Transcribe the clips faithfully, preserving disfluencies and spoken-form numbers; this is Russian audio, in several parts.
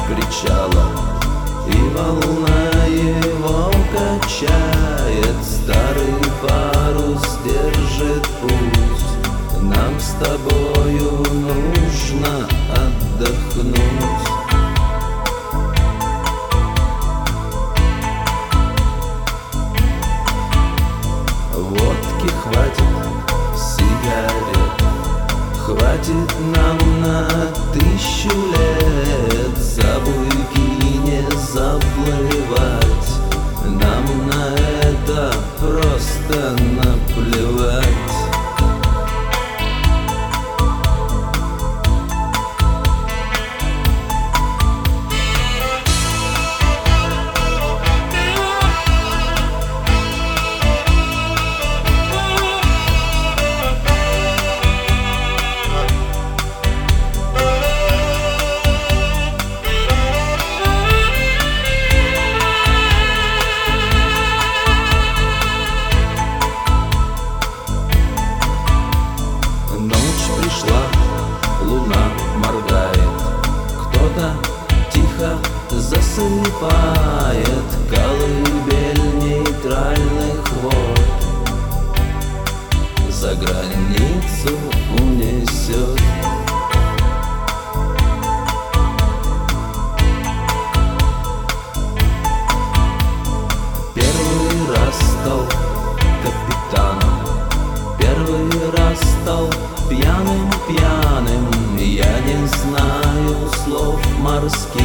причала, и волна его качает. Старый парус держит путь, нам с тобою нужно отдохнуть. Водки хватит, сигарет хватит нам на тысячу лет. За буйки не заплывать, нам на это просто наплевать. Пришла, луна моргает, кто-то тихо засыпает. Колыбель нейтральных вод за границу унесет. Первый раз стал капитаном, первый раз стал пьяным-пьяным. Я не знаю слов морских,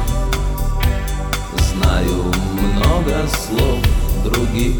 знаю много слов других.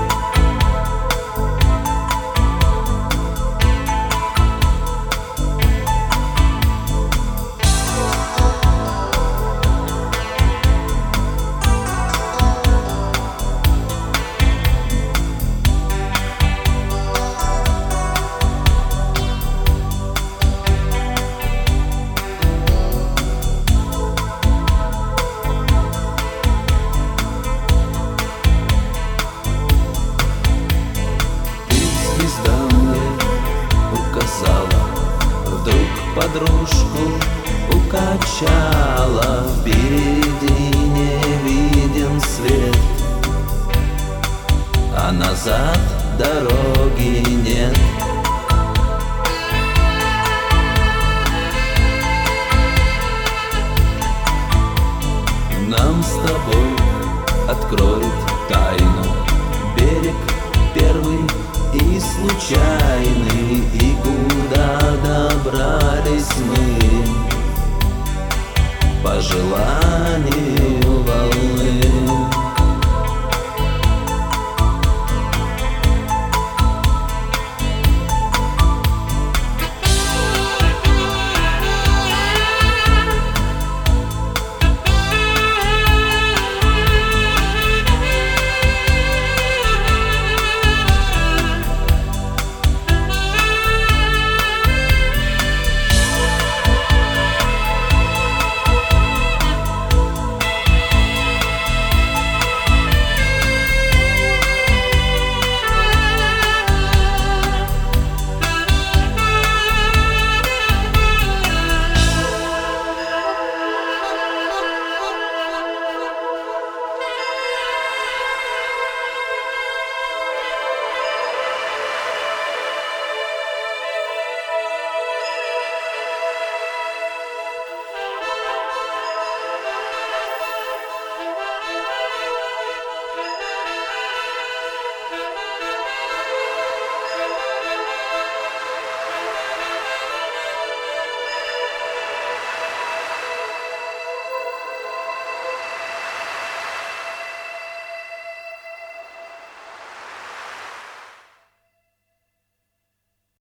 Вдруг подружку укачала, впереди не виден свет, а назад дороги нет. Нам с тобой откроет тайну берег первый и случайный, и куда добрались мы по желанию волны.